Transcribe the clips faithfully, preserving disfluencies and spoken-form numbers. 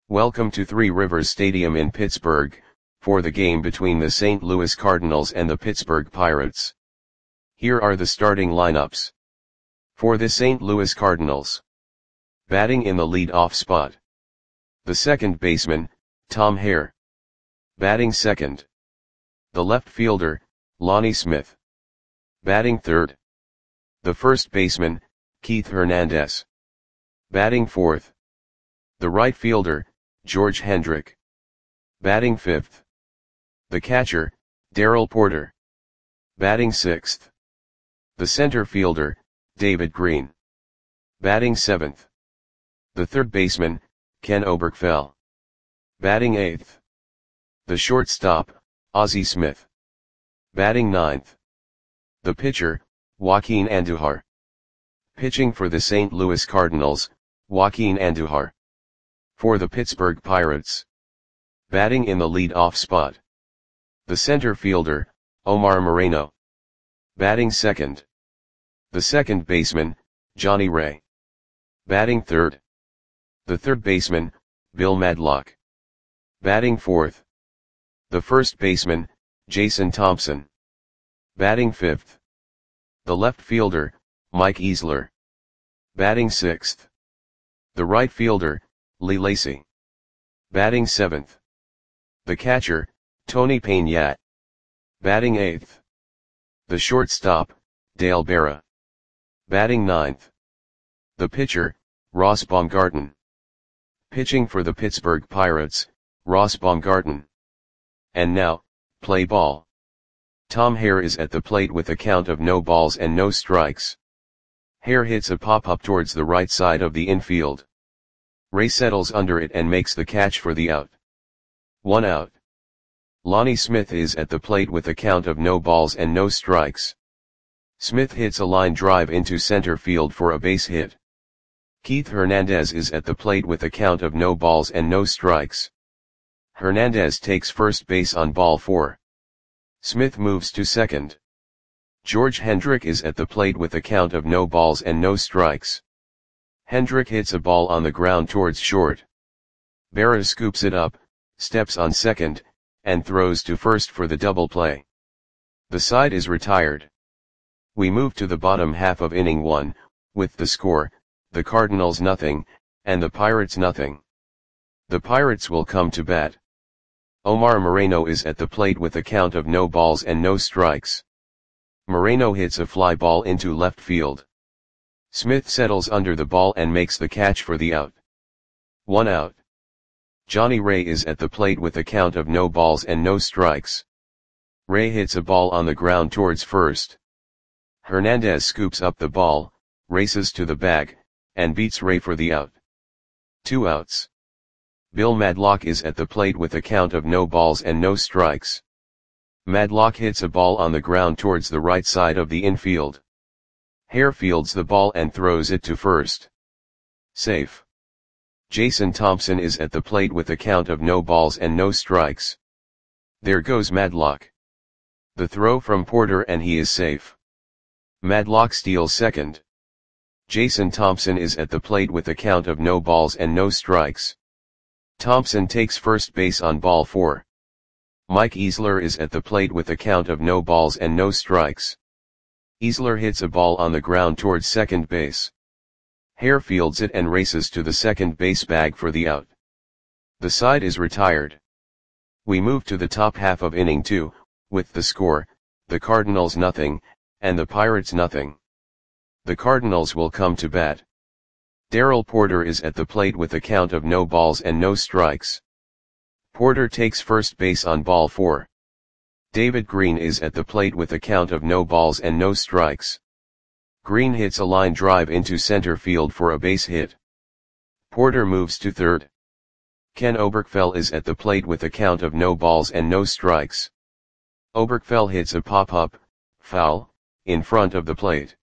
Welcome to Three Rivers Stadium in Pittsburgh, for the game between the Saint Louis Cardinals and the Pittsburgh Pirates. Here are the starting lineups. For the Saint Louis Cardinals. Batting in the lead-off spot. The second baseman, Tom Hare. Batting second. The left fielder, Lonnie Smith. Batting third. The first baseman, Keith Hernandez. Batting fourth. The right fielder, George Hendrick. Batting fifth. The catcher, Darrell Porter. Batting sixth. The center fielder, David Green. Batting seventh. The third baseman, Ken Oberkfell. Batting eighth. The shortstop, Ozzie Smith. Batting ninth. The pitcher, Joaquin Andujar. Pitching for the Saint Louis Cardinals, Joaquin Andujar. For the Pittsburgh Pirates. Batting in the lead-off spot. The center fielder, Omar Moreno. Batting second. The second baseman, Johnny Ray. Batting third. The third baseman, Bill Madlock. Batting fourth. The first baseman, Jason Thompson. Batting fifth. The left fielder, Mike Easler. Batting sixth. The right fielder, Lee Lacy. Batting seventh. The catcher, Tony Peña. Batting eighth. The shortstop, Dale Berra. Batting ninth. The pitcher, Ross Baumgarten. Pitching for the Pittsburgh Pirates, Ross Baumgarten. And now, play ball. Tom Hare is at the plate with a count of no balls and no strikes. Hare hits a pop-up towards the right side of the infield. Ray settles under it and makes the catch for the out. One out. Lonnie Smith is at the plate with a count of no balls and no strikes. Smith hits a line drive into center field for a base hit. Keith Hernandez is at the plate with a count of no balls and no strikes. Hernandez takes first base on ball four. Smith moves to second. George Hendrick is at the plate with a count of no balls and no strikes. Hendrick hits a ball on the ground towards short. Berra scoops it up, steps on second, and throws to first for the double play. The side is retired. We move to the bottom half of inning one, with the score, the Cardinals nothing, and the Pirates nothing. The Pirates will come to bat. Omar Moreno is at the plate with a count of no balls and no strikes. Moreno hits a fly ball into left field. Smith settles under the ball and makes the catch for the out. One out. Johnny Ray is at the plate with a count of no balls and no strikes. Ray hits a ball on the ground towards first. Hernandez scoops up the ball, races to the bag, and beats Ray for the out. Two outs. Bill Madlock is at the plate with a count of no balls and no strikes. Madlock hits a ball on the ground towards the right side of the infield. Hare fields the ball and throws it to first. Safe. Jason Thompson is at the plate with a count of no balls and no strikes. There goes Madlock. The throw from Porter and he is safe. Madlock steals second. Jason Thompson is at the plate with a count of no balls and no strikes. Thompson takes first base on ball four. Mike Easler is at the plate with a count of no balls and no strikes. Easler hits a ball on the ground towards second base. Hare fields it and races to the second base bag for the out. The side is retired. We move to the top half of inning two, with the score, the Cardinals nothing, and the Pirates nothing. The Cardinals will come to bat. Darrell Porter is at the plate with a count of no balls and no strikes. Porter takes first base on ball four. David Green is at the plate with a count of no balls and no strikes. Green hits a line drive into center field for a base hit. Porter moves to third. Ken Oberkfell is at the plate with a count of no balls and no strikes. Oberkfell hits a pop-up, foul, in front of the plate.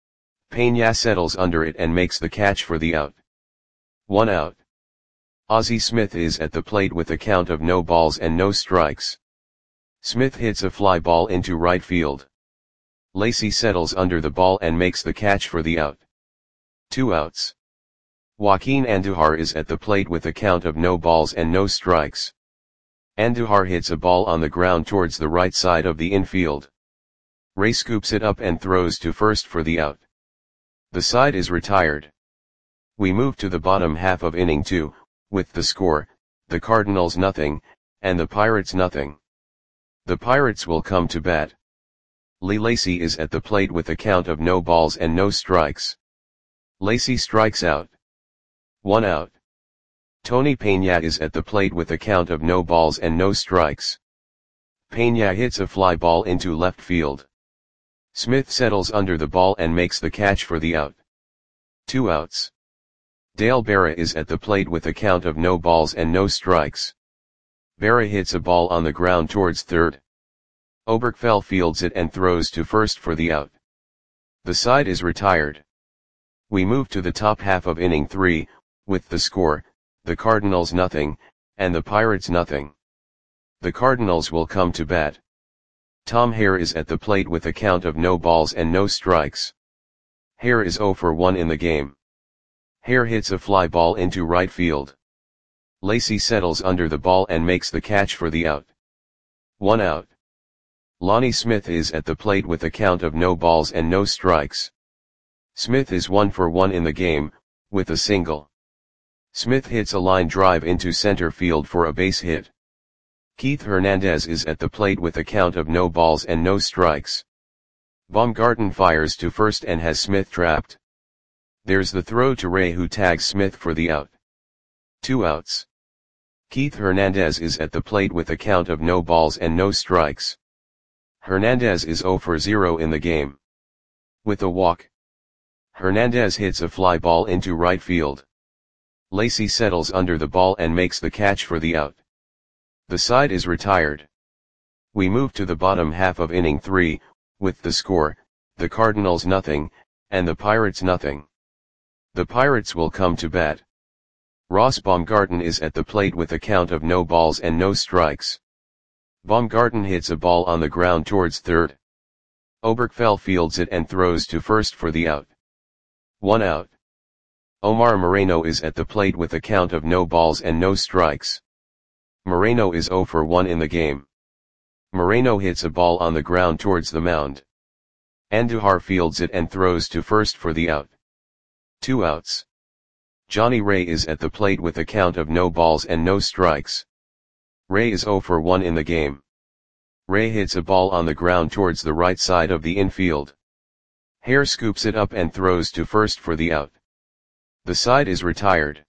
Peña settles under it and makes the catch for the out. One out. Ozzie Smith is at the plate with a count of no balls and no strikes. Smith hits a fly ball into right field. Lacy settles under the ball and makes the catch for the out. Two outs. Joaquin Andujar is at the plate with a count of no balls and no strikes. Andujar hits a ball on the ground towards the right side of the infield. Ray scoops it up and throws to first for the out. The side is retired. We move to the bottom half of inning two, with the score, the Cardinals nothing, and the Pirates nothing. The Pirates will come to bat. Lee Lacy is at the plate with a count of no balls and no strikes. Lacy strikes out. One out. Tony Peña is at the plate with a count of no balls and no strikes. Peña hits a fly ball into left field. Smith settles under the ball and makes the catch for the out. Two outs. Dale Berra is at the plate with a count of no balls and no strikes. Berra hits a ball on the ground towards third. Oberkfell fields it and throws to first for the out. The side is retired. We move to the top half of inning three, with the score, the Cardinals nothing, and the Pirates nothing. The Cardinals will come to bat. Tom Hare is at the plate with a count of no balls and no strikes. Hare is oh for one in the game. Hare hits a fly ball into right field. Lacy settles under the ball and makes the catch for the out. One out. Lonnie Smith is at the plate with a count of no balls and no strikes. Smith is one for one in the game, with a single. Smith hits a line drive into center field for a base hit. Keith Hernandez is at the plate with a count of no balls and no strikes. Baumgarten fires to first and has Smith trapped. There's the throw to Ray, who tags Smith for the out. Two outs. Keith Hernandez is at the plate with a count of no balls and no strikes. Hernandez is oh for zero in the game. With a walk, Hernandez hits a fly ball into right field. Lacy settles under the ball and makes the catch for the out. The side is retired. We move to the bottom half of inning three, with the score, the Cardinals nothing, and the Pirates nothing. The Pirates will come to bat. Ross Baumgarten is at the plate with a count of no balls and no strikes. Baumgarten hits a ball on the ground towards third. Oberkfell fields it and throws to first for the out. One out. Omar Moreno is at the plate with a count of no balls and no strikes. Moreno is oh for one in the game. Moreno hits a ball on the ground towards the mound. Andujar fields it and throws to first for the out. Two outs. Johnny Ray is at the plate with a count of no balls and no strikes. Ray is oh for one in the game. Ray hits a ball on the ground towards the right side of the infield. Hare scoops it up and throws to first for the out. The side is retired.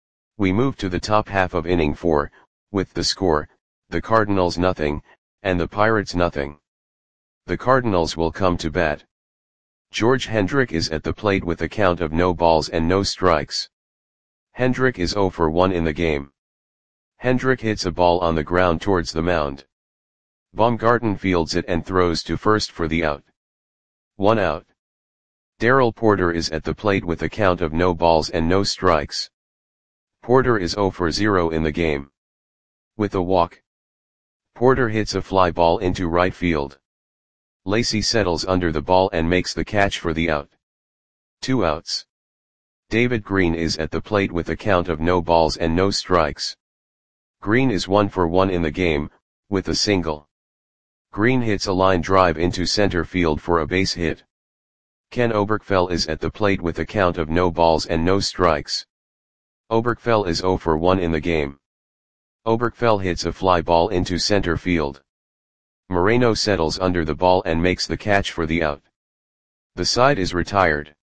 We move to the top half of inning four, with the score, the Cardinals nothing, and the Pirates nothing. The Cardinals will come to bat. George Hendrick is at the plate with a count of no balls and no strikes. Hendrick is oh for one in the game. Hendrick hits a ball on the ground towards the mound. Baumgarten fields it and throws to first for the out. One out. Darrell Porter is at the plate with a count of no balls and no strikes. Porter is oh for zero in the game. With a walk, Porter hits a fly ball into right field. Lacy settles under the ball and makes the catch for the out. Two outs. David Green is at the plate with a count of no balls and no strikes. Green is one for one in the game, with a single. Green hits a line drive into center field for a base hit. Ken Oberkfell is at the plate with a count of no balls and no strikes. Oberkfell is oh for one in the game. Oberkfell hits a fly ball into center field. Moreno settles under the ball and makes the catch for the out. The side is retired.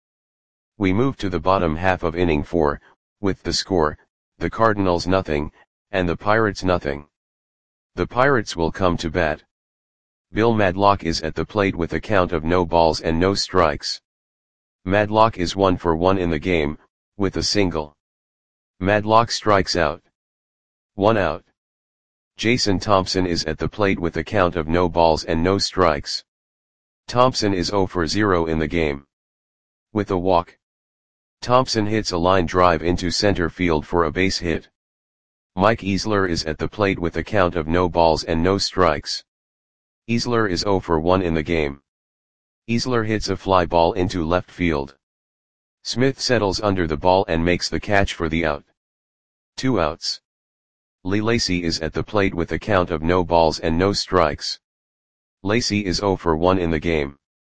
We move to the bottom half of inning four, with the score, the Cardinals nothing, and the Pirates nothing. The Pirates will come to bat. Bill Madlock is at the plate with a count of no balls and no strikes. Madlock is one for one in the game, with a single. Madlock strikes out. One out. Jason Thompson is at the plate with a count of no balls and no strikes. Thompson is oh for zero in the game. With a walk, Thompson hits a line drive into center field for a base hit. Mike Easler is at the plate with a count of no balls and no strikes. Easler is oh for one in the game. Easler hits a fly ball into left field. Smith settles under the ball and makes the catch for the out. Two outs. Lee Lacy is at the plate with a count of no balls and no strikes. Lacy is oh for one in the game.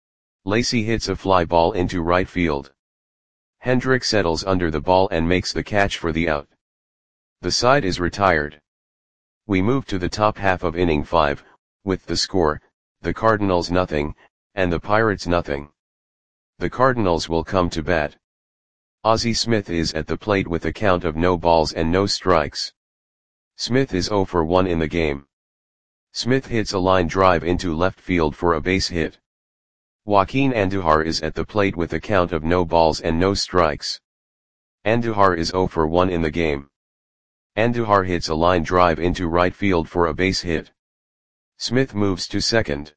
Lacy hits a fly ball into right field. Hendrick settles under the ball and makes the catch for the out. The side is retired. We move to the top half of inning five, with the score, the Cardinals nothing, and the Pirates nothing. The Cardinals will come to bat. Ozzie Smith is at the plate with a count of no balls and no strikes. Smith is oh for one in the game. Smith hits a line drive into left field for a base hit. Joaquin Andujar is at the plate with a count of no balls and no strikes. Andujar is oh for one in the game. Andujar hits a line drive into right field for a base hit. Smith moves to second.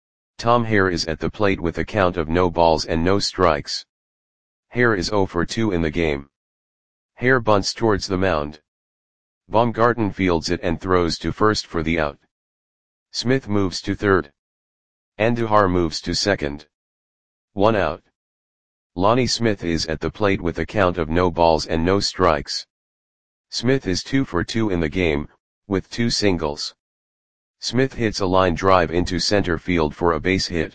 Tom Hare is at the plate with a count of no balls and no strikes. Hare is oh for two in the game. Hare bunts towards the mound. Baumgarten fields it and throws to first for the out. Smith moves to third. Andujar moves to second. One out. Lonnie Smith is at the plate with a count of no balls and no strikes. Smith is two for two in the game, with two singles. Smith hits a line drive into center field for a base hit.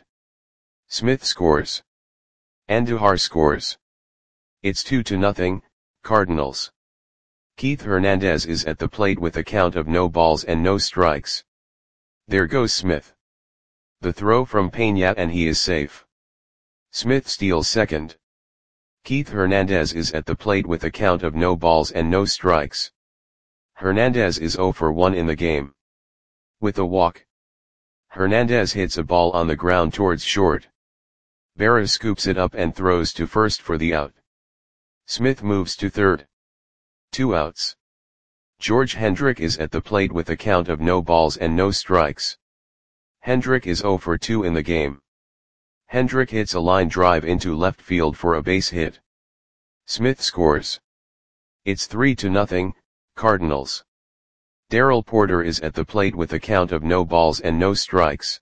Smith scores. Andujar scores. It's two to nothing, Cardinals. Keith Hernandez is at the plate with a count of no balls and no strikes. There goes Smith. The throw from Peña and he is safe. Smith steals second. Keith Hernandez is at the plate with a count of no balls and no strikes. Hernandez is oh for one in the game. With a walk, Hernandez hits a ball on the ground towards short. Berra scoops it up and throws to first for the out. Smith moves to third. Two outs. George Hendrick is at the plate with a count of no balls and no strikes. Hendrick is oh for two in the game. Hendrick hits a line drive into left field for a base hit. Smith scores. It's three to nothing, Cardinals. Darrell Porter is at the plate with a count of no balls and no strikes.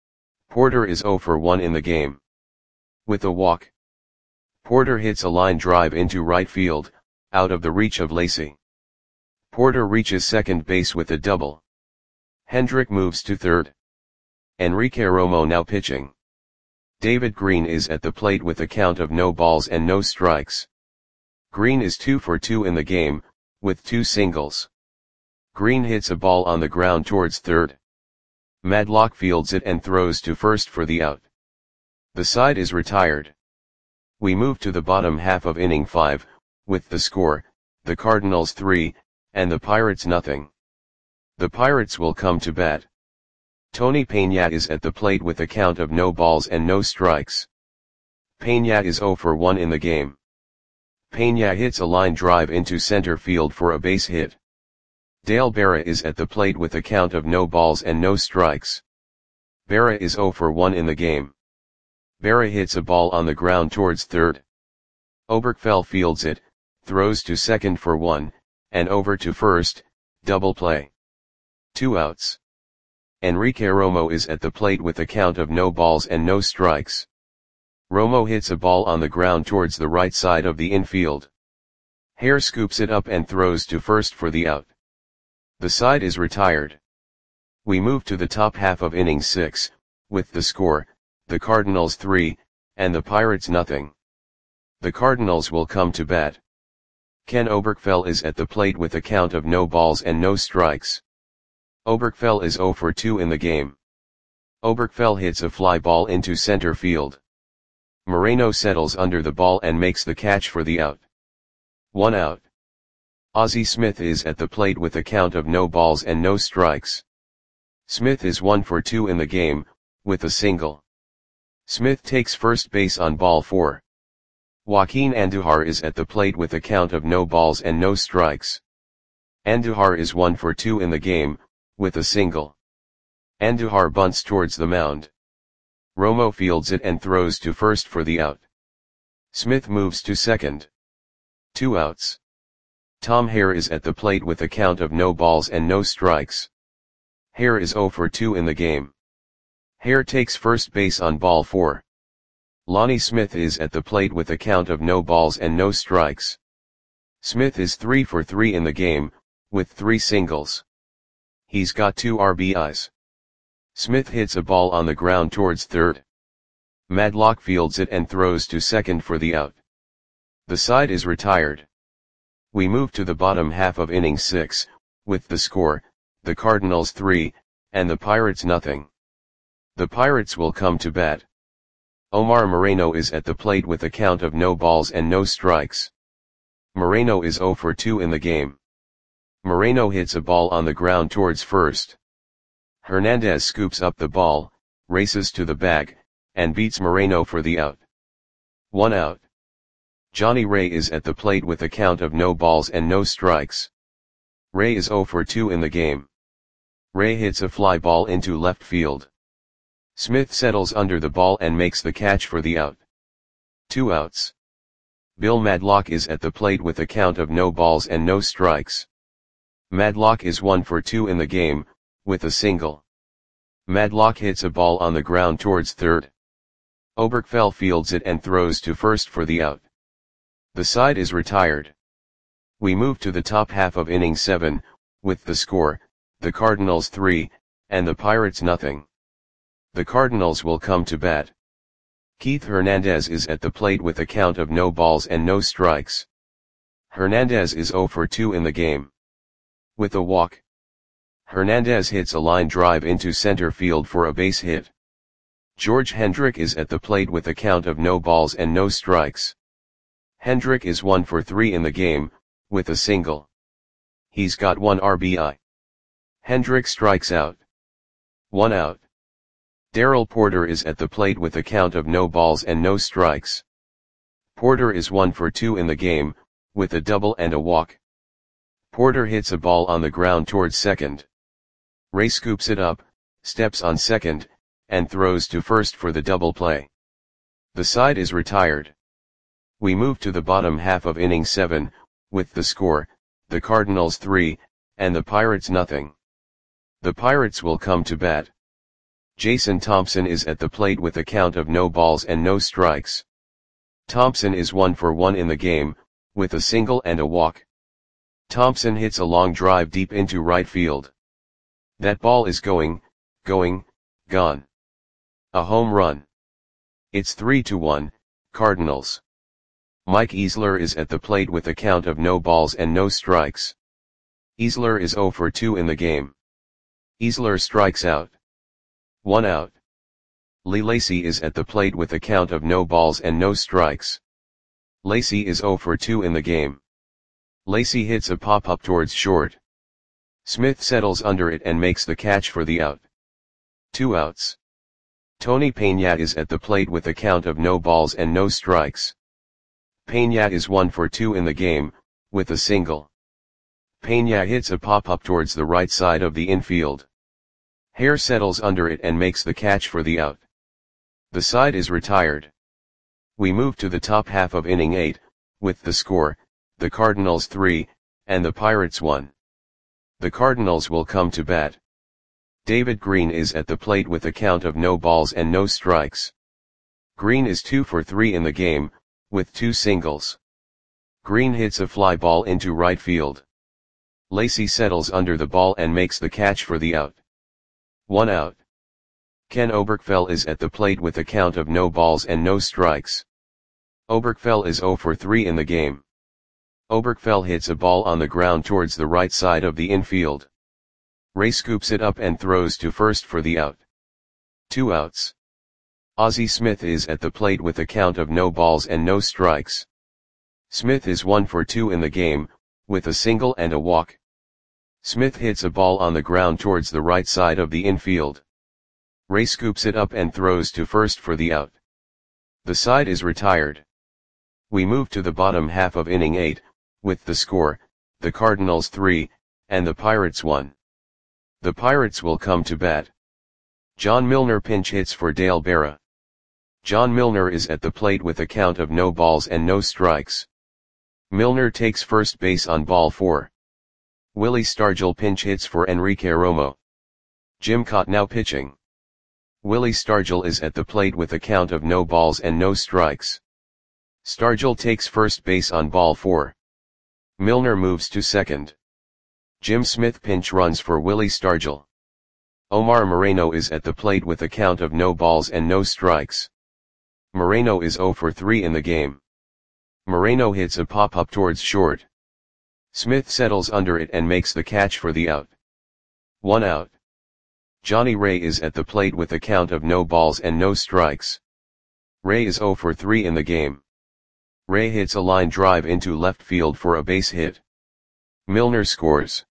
Porter is oh for one in the game. With a walk, Porter hits a line drive into right field, out of the reach of Lacy. Porter reaches second base with a double. Hendrick moves to third. Enrique Romo now pitching. David Green is at the plate with a count of no balls and no strikes. Green is two for two in the game, with two singles. Green hits a ball on the ground towards third. Madlock fields it and throws to first for the out. The side is retired. We move to the bottom half of inning five, with the score, the Cardinals three, and the Pirates nothing. The Pirates will come to bat. Tony Peña is at the plate with a count of no balls and no strikes. Peña is oh for one in the game. Peña hits a line drive into center field for a base hit. Dale Berra is at the plate with a count of no balls and no strikes. Berra is oh for one in the game. Berra hits a ball on the ground towards third. Oberkfell fields it, throws to second for one, and over to first, double play. Two outs. Enrique Romo is at the plate with a count of no balls and no strikes. Romo hits a ball on the ground towards the right side of the infield. Hare scoops it up and throws to first for the out. The side is retired. We move to the top half of inning six, with the score, the Cardinals three, and the Pirates nothing. The Cardinals will come to bat. Ken Oberkfell is at the plate with a count of no balls and no strikes. Oberkfell is oh for two in the game. Oberkfell hits a fly ball into center field. Moreno settles under the ball and makes the catch for the out. One out. Ozzie Smith is at the plate with a count of no balls and no strikes. Smith is one for two in the game, with a single. Smith takes first base on ball four. Joaquin Andujar is at the plate with a count of no balls and no strikes. Andujar is one for two in the game, with a single. Andujar bunts towards the mound. Romo fields it and throws to first for the out. Smith moves to second. Two outs. Tom Hare is at the plate with a count of no balls and no strikes. Hare is oh for two in the game. Hare takes first base on ball four. Lonnie Smith is at the plate with a count of no balls and no strikes. Smith is three for three in the game, with three singles. He's got two R B Is. Smith hits a ball on the ground towards third. Madlock fields it and throws to second for the out. The side is retired. We move to the bottom half of inning six, with the score, the Cardinals three, and the Pirates nothing. The Pirates will come to bat. Omar Moreno is at the plate with a count of no balls and no strikes. Moreno is zero for two in the game. Moreno hits a ball on the ground towards first. Hernandez scoops up the ball, races to the bag, and beats Moreno for the out. One out. Johnny Ray is at the plate with a count of no balls and no strikes. Ray is zero for two in the game. Ray hits a fly ball into left field. Smith settles under the ball and makes the catch for the out. Two outs. Bill Madlock is at the plate with a count of no balls and no strikes. Madlock is one for two in the game, with a single. Madlock hits a ball on the ground towards third. Oberkfell fields it and throws to first for the out. The side is retired. We move to the top half of inning seven, with the score, the Cardinals three, and the Pirates nothing. The Cardinals will come to bat. Keith Hernandez is at the plate with a count of no balls and no strikes. Hernandez is zero for two in the game. With a walk. Hernandez hits a line drive into center field for a base hit. George Hendrick is at the plate with a count of no balls and no strikes. Hendrick is one for three in the game, with a single. He's got one R B I. Hendrick strikes out. One out. Darrell Porter is at the plate with a count of no balls and no strikes. Porter is one for two in the game, with a double and a walk. Porter hits a ball on the ground towards second. Ray scoops it up, steps on second, and throws to first for the double play. The side is retired. We move to the bottom half of inning seven, with the score, the Cardinals three, and the Pirates nothing. The Pirates will come to bat. Jason Thompson is at the plate with a count of no balls and no strikes. Thompson is one for one in the game, with a single and a walk. Thompson hits a long drive deep into right field. That ball is going, going, gone. A home run. It's three to one, Cardinals. Mike Easler is at the plate with a count of no balls and no strikes. Easler is zero for two in the game. Easler strikes out. One out. Lee Lacy is at the plate with a count of no balls and no strikes. Lacy is zero for two in the game. Lacy hits a pop-up towards short. Smith settles under it and makes the catch for the out. Two outs. Tony Peña is at the plate with a count of no balls and no strikes. Peña is one for two in the game, with a single. Peña hits a pop-up towards the right side of the infield. Hare settles under it and makes the catch for the out. The side is retired. We move to the top half of inning eight, with the score, the Cardinals three, and the Pirates one. The Cardinals will come to bat. David Green is at the plate with a count of no balls and no strikes. Green is two for three in the game, with two singles. Green hits a fly ball into right field. Lacy settles under the ball and makes the catch for the out. One out. Ken Oberkfell is at the plate with a count of no balls and no strikes. Oberkfell is zero for three in the game. Oberkfell hits a ball on the ground towards the right side of the infield. Ray scoops it up and throws to first for the out. Two outs. Ozzie Smith is at the plate with a count of no balls and no strikes. Smith is one for two in the game, with a single and a walk. Smith hits a ball on the ground towards the right side of the infield. Ray scoops it up and throws to first for the out. The side is retired. We move to the bottom half of inning eight, with the score, the Cardinals three, and the Pirates one. The Pirates will come to bat. John Milner pinch hits for Dale Berra. John Milner is at the plate with a count of no balls and no strikes. Milner takes first base on ball four. Willie Stargell pinch hits for Enrique Romo. Jim Cott now pitching. Willie Stargell is at the plate with a count of no balls and no strikes. Stargell takes first base on ball four. Milner moves to second. Jim Smith pinch runs for Willie Stargell. Omar Moreno is at the plate with a count of no balls and no strikes. Moreno is zero for three in the game. Moreno hits a pop-up towards short. Smith settles under it and makes the catch for the out. One out. Johnny Ray is at the plate with a count of no balls and no strikes. Ray is zero for three in the game. Ray hits a line drive into left field for a base hit. Milner scores.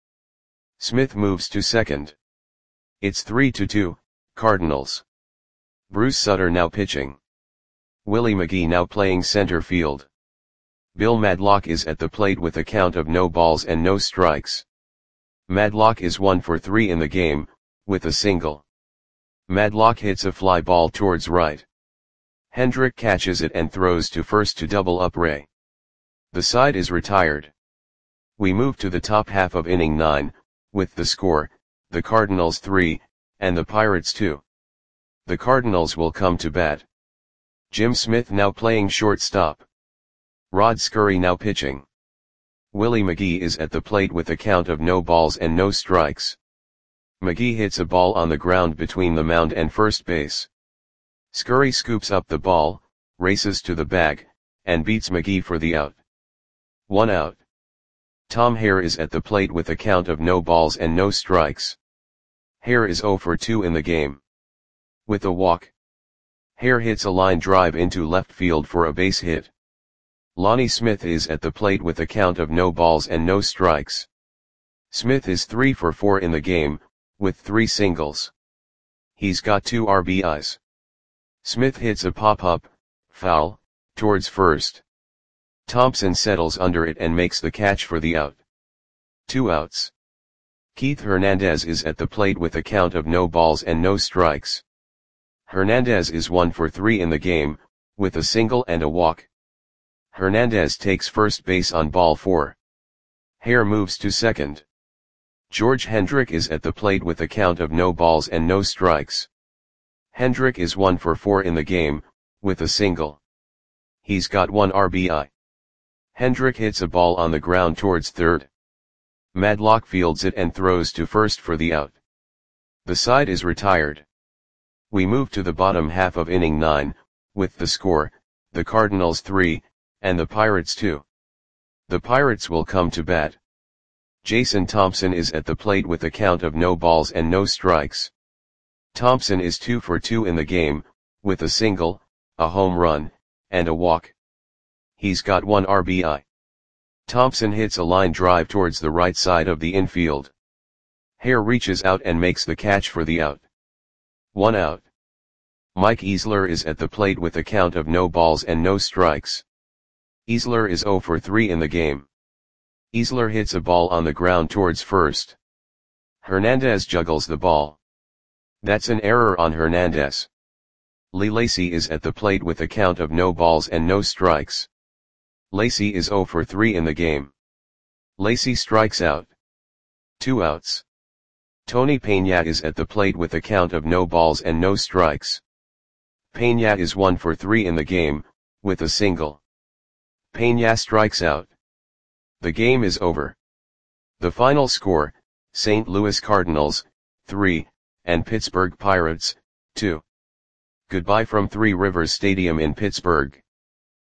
Smith moves to second. It's three to two, Cardinals. Bruce Sutter now pitching. Willie McGee now playing center field. Bill Madlock is at the plate with a count of no balls and no strikes. Madlock is one for three in the game, with a single. Madlock hits a fly ball towards right. Hendrick catches it and throws to first to double up Ray. The side is retired. We move to the top half of inning nine, with the score, the Cardinals three, and the Pirates two. The Cardinals will come to bat. Jim Smith now playing shortstop. Rod Scurry now pitching. Willie McGee is at the plate with a count of no balls and no strikes. McGee hits a ball on the ground between the mound and first base. Scurry scoops up the ball, races to the bag, and beats McGee for the out. One out. Tom Hare is at the plate with a count of no balls and no strikes. Hare is zero for two in the game. With a walk. Hare hits a line drive into left field for a base hit. Lonnie Smith is at the plate with a count of no balls and no strikes. Smith is three for four in the game, with three singles. He's got two R B Is. Smith hits a pop-up, foul, towards first. Thompson settles under it and makes the catch for the out. Two outs. Keith Hernandez is at the plate with a count of no balls and no strikes. Hernandez is one for three in the game, with a single and a walk. Hernandez takes first base on ball four. Hare moves to second. George Hendrick is at the plate with a count of no balls and no strikes. Hendrick is one for four in the game, with a single. He's got one R B I. Hendrick hits a ball on the ground towards third. Madlock fields it and throws to first for the out. The side is retired. We move to the bottom half of inning nine, with the score, the Cardinals three, and the Pirates two. The Pirates will come to bat. Jason Thompson is at the plate with a count of no balls and no strikes. Thompson is two for two in the game, with a single, a home run, and a walk. He's got one R B I. Thompson hits a line drive towards the right side of the infield. Hare reaches out and makes the catch for the out. One out. Mike Easler is at the plate with a count of no balls and no strikes. Easler is zero for three in the game. Easler hits a ball on the ground towards first. Hernandez juggles the ball. That's an error on Hernandez. Lee Lacy is at the plate with a count of no balls and no strikes. Lacy is zero for three in the game. Lacy strikes out. Two outs. Tony Peña is at the plate with a count of no balls and no strikes. Peña is one for three in the game, with a single. Peña strikes out. The game is over. The final score, Saint Louis Cardinals, three, and Pittsburgh Pirates, two. Goodbye from Three Rivers Stadium in Pittsburgh.